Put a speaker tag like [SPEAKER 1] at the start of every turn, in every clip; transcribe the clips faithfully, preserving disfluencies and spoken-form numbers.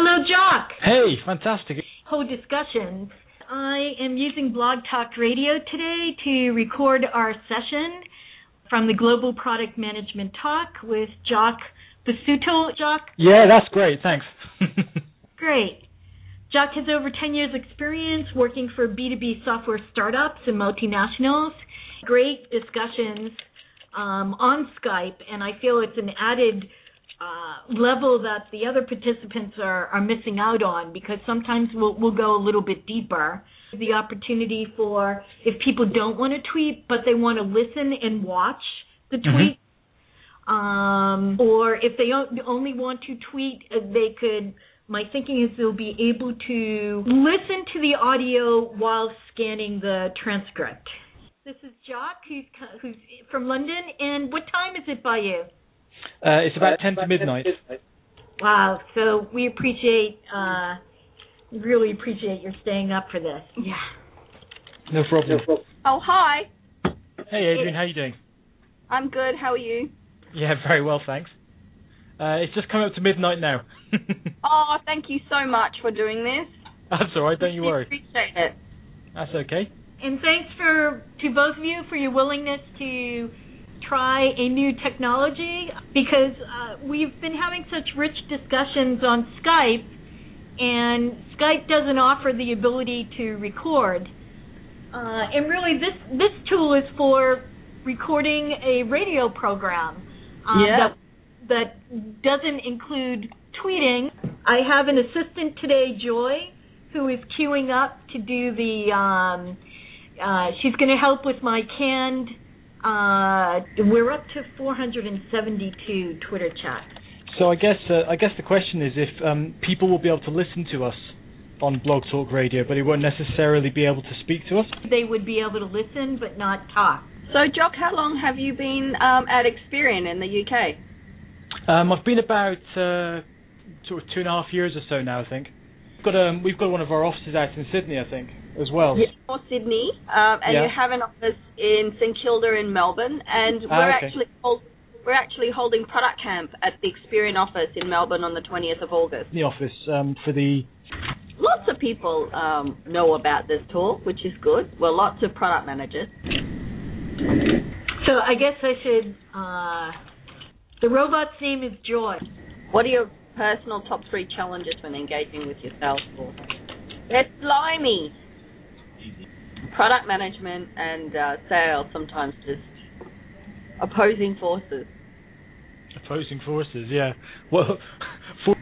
[SPEAKER 1] Hello, Jock.
[SPEAKER 2] Hey, fantastic.
[SPEAKER 1] Whole discussions. I am using Blog Talk Radio today to record our session from the Global Product Management Talk with Jock Busuttil. Jock?
[SPEAKER 2] Yeah, that's great. Thanks.
[SPEAKER 1] Great. Jock has over ten years experience working for B two B software startups and multinationals. Great discussions um, on Skype, and I feel it's an added uh, level that the other participants are, are missing out on, because sometimes we'll, we'll go a little bit deeper. The opportunity for, if people don't want to tweet, but they want to listen and watch the tweet, mm-hmm. um, or if they only want to tweet, they could, my thinking is they'll be able to listen to the audio while scanning the transcript. This is Jock, who's, who's from London, and what time is it by you?
[SPEAKER 2] Uh, it's about ten to midnight.
[SPEAKER 1] Wow, so we appreciate, uh, really appreciate your staying up for this. Yeah.
[SPEAKER 2] No problem.
[SPEAKER 3] Oh, hi.
[SPEAKER 2] Hey, Adrian, how you doing?
[SPEAKER 3] I'm good, how are you?
[SPEAKER 2] Yeah, very well, thanks. Uh, it's just coming up to midnight now.
[SPEAKER 3] Oh, thank you so much for doing this.
[SPEAKER 2] That's all right, don't you worry.
[SPEAKER 3] I appreciate it.
[SPEAKER 2] That's okay.
[SPEAKER 1] And thanks for to both of you for your willingness to try a new technology, because uh, we've been having such rich discussions on Skype, and Skype doesn't offer the ability to record. Uh, and really, this this tool is for recording a radio program um,
[SPEAKER 3] yeah.
[SPEAKER 1] that that doesn't include tweeting. I have an assistant today, Joy, who is queuing up to do the. Um, uh, she's going to help with my canned. Uh, we're up to four hundred seventy-two Twitter chats.
[SPEAKER 2] So I guess uh, I guess the question is if um, people will be able to listen to us on Blog Talk Radio, but they won't necessarily be able to speak to us.
[SPEAKER 1] They would be able to listen, but not talk.
[SPEAKER 3] So, Jock, how long have you been um, at Experian in the U K?
[SPEAKER 2] Um, I've been about uh, sort of two and a half years or so now, I think. We've got um, we've got one of our offices out in Sydney, I think, as well.
[SPEAKER 3] Yeah, or Sydney, um, and
[SPEAKER 2] yeah.
[SPEAKER 3] you have an office in St Kilda in Melbourne, and
[SPEAKER 2] ah,
[SPEAKER 3] we're
[SPEAKER 2] okay.
[SPEAKER 3] actually hold, we're actually holding Product Camp at the Experian office in Melbourne on the twentieth of August.
[SPEAKER 2] The office um, for the.
[SPEAKER 3] Lots of people um, know about this tool, which is good. Well, lots of product managers.
[SPEAKER 1] So I guess I should. Uh, the robot's name is Joy.
[SPEAKER 3] What are your personal top three challenges when engaging with your sales force? It's slimy. Product management and uh, sales sometimes just opposing forces.
[SPEAKER 2] Opposing forces, yeah. Well, for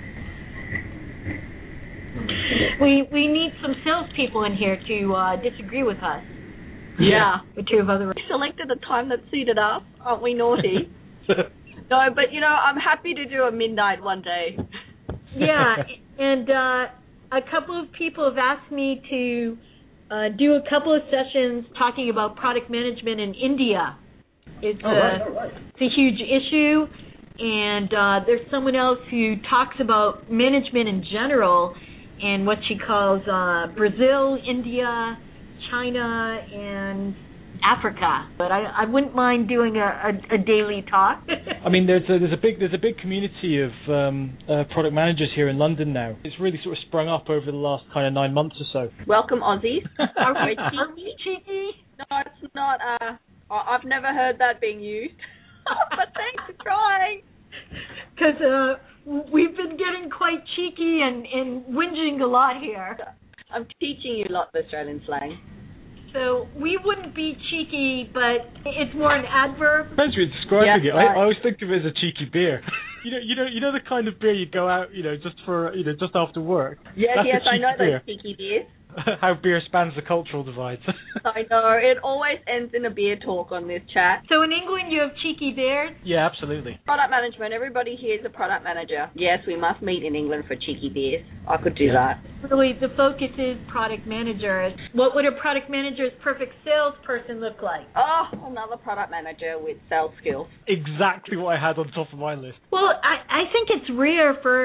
[SPEAKER 1] we we need some salespeople in here to uh, disagree with us.
[SPEAKER 3] Yeah.
[SPEAKER 1] The two of other.
[SPEAKER 3] We selected a time that suited us. Aren't we naughty? No, but you know, I'm happy to do a midnight one day.
[SPEAKER 1] Yeah, and uh, a couple of people have asked me to uh, do a couple of sessions talking about product management in India. It's,
[SPEAKER 2] oh, right, oh, right.
[SPEAKER 1] it's a huge issue, and uh, there's someone else who talks about management in general and what she calls uh, Brazil, India, China, and Africa. But I, I wouldn't mind doing a, a, a daily talk.
[SPEAKER 2] I mean, there's a, there's a big there's a big community of um, uh, product managers here in London now. It's really sort of sprung up over the last kind of nine months or so.
[SPEAKER 3] Welcome, Aussies.
[SPEAKER 1] Are we cheeky? cheeky?
[SPEAKER 3] No, it's not. Uh, I've never heard that being used. But thanks for trying.
[SPEAKER 1] Because uh, we've been getting quite cheeky and, and whinging a lot here.
[SPEAKER 3] I'm teaching you a lot of Australian slang.
[SPEAKER 1] So we wouldn't be cheeky, but it's more an adverb.
[SPEAKER 2] Depends how you're describing
[SPEAKER 3] yeah,
[SPEAKER 2] it.
[SPEAKER 3] right.
[SPEAKER 2] I, I always think of it as a cheeky beer. you know, you know, you know the kind of beer you go out, you know, just for, you know, just after work.
[SPEAKER 3] Yes,
[SPEAKER 2] That's
[SPEAKER 3] yes, I know
[SPEAKER 2] beer.
[SPEAKER 3] those cheeky beers.
[SPEAKER 2] How beer spans the cultural divides.
[SPEAKER 3] I know. It always ends in a beer talk on this chat.
[SPEAKER 1] So in England, you have cheeky beers?
[SPEAKER 2] Yeah, absolutely.
[SPEAKER 3] Product management. Everybody here is a product manager. Yes, we must meet in England for cheeky beers. I could do
[SPEAKER 2] yeah.
[SPEAKER 3] that.
[SPEAKER 1] Really, the focus is product manager. What would a product manager's perfect salesperson look like?
[SPEAKER 3] Oh, another product manager with sales skills.
[SPEAKER 2] Exactly what I had on top of my list.
[SPEAKER 1] Well, I, I think it's rare for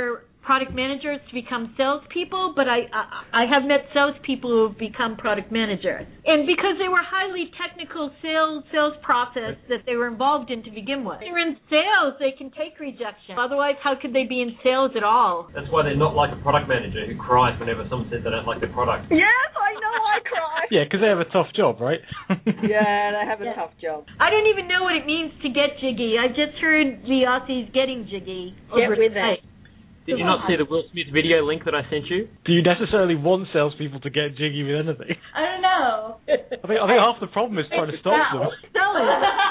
[SPEAKER 1] product managers to become salespeople, but I, I I have met salespeople who have become product managers, and because they were highly technical sales sales process that they were involved in to begin with. If they're in sales, they can take rejection. Otherwise, how could they be in sales at all?
[SPEAKER 4] That's why they're not like a product manager who cries whenever someone says they don't like their product.
[SPEAKER 3] Yes, I know I cry.
[SPEAKER 2] Yeah, because they have a tough job, right?
[SPEAKER 3] Yeah, they have a
[SPEAKER 1] Yeah.
[SPEAKER 3] tough job.
[SPEAKER 1] I don't even know what it means to get jiggy. I just heard the Aussies getting jiggy.
[SPEAKER 3] Get
[SPEAKER 1] over
[SPEAKER 3] with
[SPEAKER 1] Skype.
[SPEAKER 3] it.
[SPEAKER 4] Did you not see the Will Smith video link that I sent you?
[SPEAKER 2] Do you necessarily want salespeople to get jiggy with anything?
[SPEAKER 1] I don't know.
[SPEAKER 2] I think I think half the problem is trying to stop them.
[SPEAKER 1] Selling.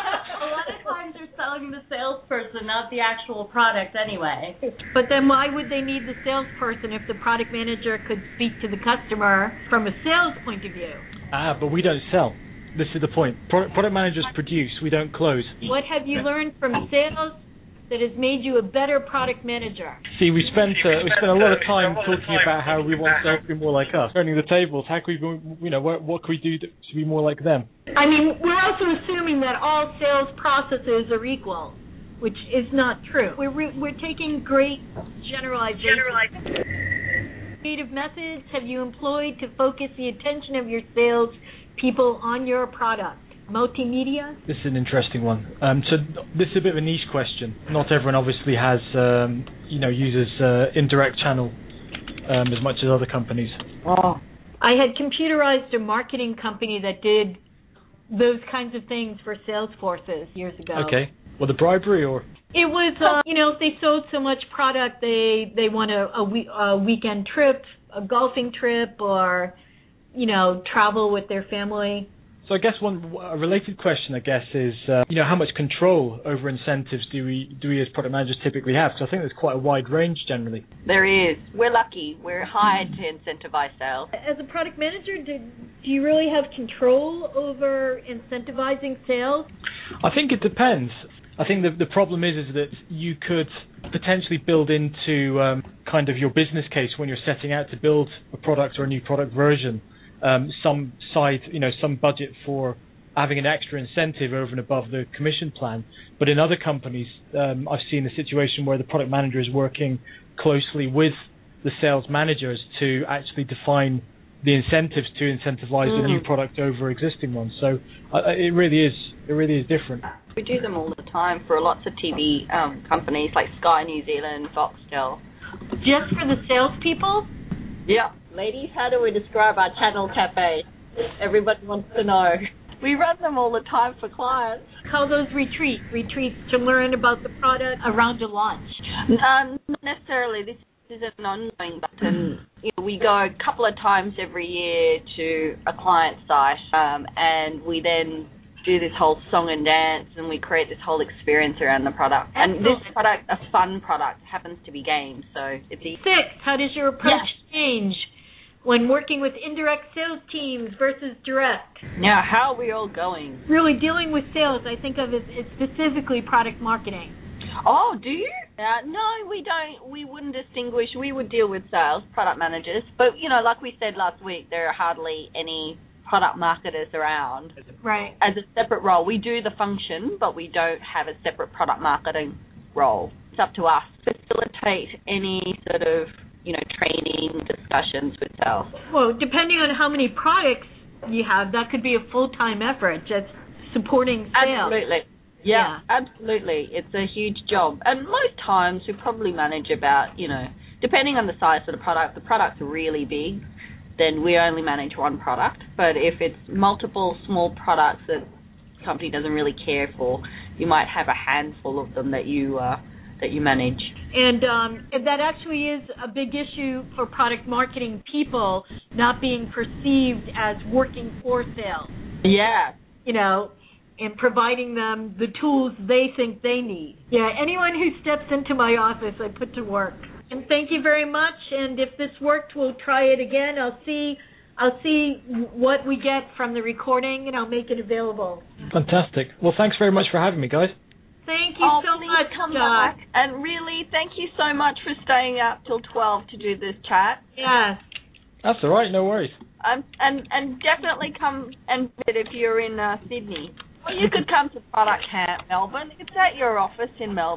[SPEAKER 5] A lot of times they're selling the salesperson, not the actual product anyway.
[SPEAKER 1] But then why would they need the salesperson if the product manager could speak to the customer from a sales point of view?
[SPEAKER 2] Ah, but we don't sell. This is the point. Product, product managers produce, we don't close.
[SPEAKER 1] What have you learned from sales that has made you a better product manager?
[SPEAKER 2] See, we spent uh, we spent a lot of time talking about how we want sales to be more like us. Turning the tables, how can we, be, you know, what, what can we do to, to be more like them?
[SPEAKER 1] I mean, we're also assuming that all sales processes are equal, which is not true. We're re- we're taking great generalizations. Creative methods have you employed to focus the attention of your sales people on your product? Multimedia?
[SPEAKER 2] This is an interesting one. Um, so this is a bit of a niche question. Not everyone obviously has, um, you know, uses uh, indirect channel um, as much as other companies.
[SPEAKER 1] Oh. I had computerized a marketing company that did those kinds of things for sales forces years ago.
[SPEAKER 2] Okay. Well, the bribery or?
[SPEAKER 1] It was, uh, you know, if they sold so much product, they they won a, a, we- a weekend trip, a golfing trip, or, you know, travel with their family.
[SPEAKER 2] So I guess one a related question, I guess, is uh, you know how much control over incentives do we do we as product managers typically have? So I think there's quite a wide range generally.
[SPEAKER 3] There is. We're lucky. We're hired to incentivize sales.
[SPEAKER 1] As a product manager, do, do you really have control over incentivizing sales?
[SPEAKER 2] I think it depends. I think the the problem is is that you could potentially build into um, kind of your business case when you're setting out to build a product or a new product version. Um, some side, you know, some budget for having an extra incentive over and above the commission plan. But in other companies, um, I've seen a situation where the product manager is working closely with the sales managers to actually define the incentives to incentivize mm. the new product over existing ones. So uh, it really is, it really is different.
[SPEAKER 3] We do them all the time for lots of T V um, companies like Sky New Zealand, Foxtel.
[SPEAKER 1] Just for the salespeople?
[SPEAKER 3] Yeah. Ladies, how do we describe our channel cafe? Everybody wants to know. We run them all the time for clients.
[SPEAKER 1] Call those retreats, retreats to learn about the product around a launch.
[SPEAKER 3] Um, not necessarily. This is an ongoing button. You know, we go a couple of times every year to a client site, um, and we then do this whole song and dance, and we create this whole experience around the product. And this product, a fun product, happens to be games, so it's easy.
[SPEAKER 1] Six, how does your approach
[SPEAKER 3] yes.
[SPEAKER 1] change when working with indirect sales teams versus direct?
[SPEAKER 3] Now, how are we all going?
[SPEAKER 1] Really, dealing with sales, I think of as, as specifically product marketing.
[SPEAKER 3] Oh, do you? Uh, no, we don't. We wouldn't distinguish. We would deal with sales, product managers. But, you know, like we said last week, there are hardly any product marketers around.
[SPEAKER 1] Right.
[SPEAKER 3] As a separate role. We do the function, but we don't have a separate product marketing role. It's up to us to facilitate any sort of, you know, training discussions with sales.
[SPEAKER 1] Well, depending on how many products you have, that could be a full-time effort, just supporting sales.
[SPEAKER 3] Absolutely. Yeah, yeah, absolutely. It's a huge job. And most times we probably manage about, you know, depending on the size of the product, the product's really big, then we only manage one product. But if it's multiple small products that the company doesn't really care for, you might have a handful of them that you uh, that you manage.
[SPEAKER 1] And um, that actually is a big issue for product marketing people, not being perceived as working for sales.
[SPEAKER 3] Yeah.
[SPEAKER 1] You know, and providing them the tools they think they need. Yeah, anyone who steps into my office, I put to work. And thank you very much. And if this worked, we'll try it again. I'll see, I'll see what we get from the recording, and I'll make it available.
[SPEAKER 2] Fantastic. Well, thanks very much for having me, guys.
[SPEAKER 1] Thank you
[SPEAKER 3] oh,
[SPEAKER 1] so
[SPEAKER 3] please
[SPEAKER 1] much,
[SPEAKER 3] come
[SPEAKER 1] Doc.
[SPEAKER 3] back. And really, thank you so much for staying up till twelve to do this chat.
[SPEAKER 1] Yes.
[SPEAKER 2] That's all right. No worries.
[SPEAKER 3] Um, and and definitely come and visit if you're in uh, Sydney. Or you could come to Product Camp Melbourne. It's at your office in Melbourne.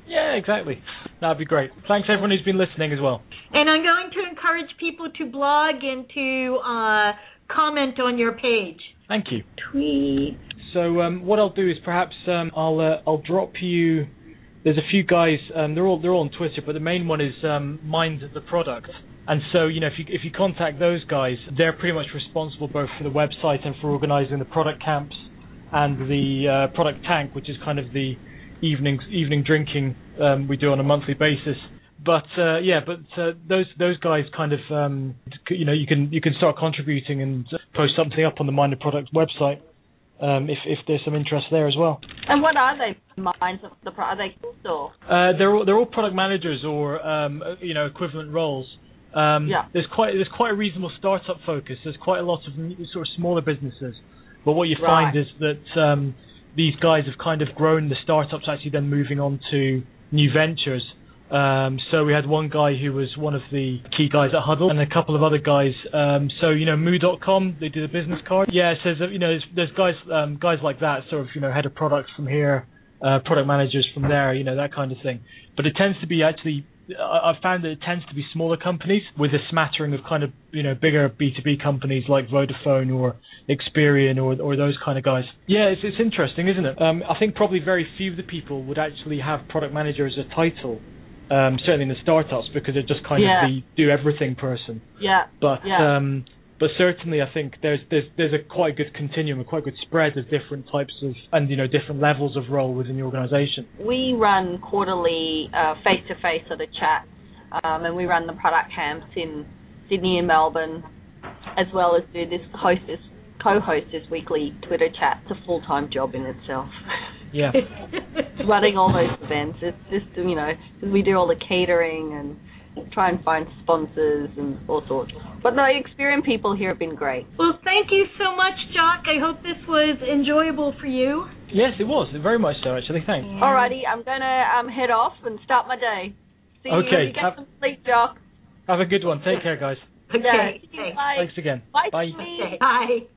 [SPEAKER 2] Yeah, exactly. That'd be great. Thanks everyone who's been listening as well.
[SPEAKER 1] And I'm going to encourage people to blog and to uh, comment on your page.
[SPEAKER 2] Thank you.
[SPEAKER 1] Tweet.
[SPEAKER 2] So um, what I'll do is perhaps um, I'll uh, I'll drop you. There's a few guys. Um, they're all they're all on Twitter, but the main one is um, Mind the Product. And so you know if you if you contact those guys, they're pretty much responsible both for the website and for organising the product camps and the uh, product tank, which is kind of the evening evening drinking um, we do on a monthly basis. But uh, yeah, but uh, those those guys kind of um, you know you can you can start contributing and post something up on the Mind the Product website. Um, if, if there's some interest there as well.
[SPEAKER 3] And what are they? Minds of the pro- are they or?
[SPEAKER 2] Uh, they're all, they're all product managers or um, you know equivalent roles. Um,
[SPEAKER 3] yeah.
[SPEAKER 2] There's quite there's quite a reasonable startup focus. There's quite a lot of sort of smaller businesses, but what you
[SPEAKER 3] right.
[SPEAKER 2] find is that um, these guys have kind of grown the startups, actually then moving on to new ventures. Um, so we had one guy who was one of the key guys at Huddle, and a couple of other guys. Um, so you know, Moo dot com, they do the business card. Yeah, it says that, you know, there's, there's guys um, guys like that, sort of you know, head of product from here, uh, product managers from there, you know, that kind of thing. But it tends to be actually, I've found that it tends to be smaller companies with a smattering of kind of you know bigger B two B companies like Vodafone or Experian or or those kind of guys. Yeah, it's it's interesting, isn't it? Um, I think probably very few of the people would actually have product manager as a title. Um, certainly in the startups, because they're just kind
[SPEAKER 3] yeah.
[SPEAKER 2] of the do everything person.
[SPEAKER 3] Yeah.
[SPEAKER 2] But
[SPEAKER 3] yeah.
[SPEAKER 2] um, but certainly I think there's there's there's a quite good continuum, a quite good spread of different types of and you know different levels of role within the organisation.
[SPEAKER 3] We run quarterly uh, face-to-face sort of chats, um, and we run the product camps in Sydney and Melbourne, as well as do this host this co-host this weekly Twitter chat. It's a full-time job in itself.
[SPEAKER 2] Yeah.
[SPEAKER 3] Running all those events. It's just, you know, we do all the catering and try and find sponsors and all sorts. But no, Experian people here have been great.
[SPEAKER 1] Well, thank you so much, Jock. I hope this was enjoyable for you.
[SPEAKER 2] Yes, it was. Very much so, actually. Thanks.
[SPEAKER 3] Yeah. Alrighty, I'm going to um, head off and start my day. See
[SPEAKER 2] okay.
[SPEAKER 3] you. you get have, some sleep, Jock.
[SPEAKER 2] Have a good one. Take care, guys.
[SPEAKER 1] Okay.
[SPEAKER 3] Yeah.
[SPEAKER 1] Okay.
[SPEAKER 3] Bye.
[SPEAKER 2] Thanks again.
[SPEAKER 3] Bye.
[SPEAKER 2] Bye.
[SPEAKER 1] Okay. Bye.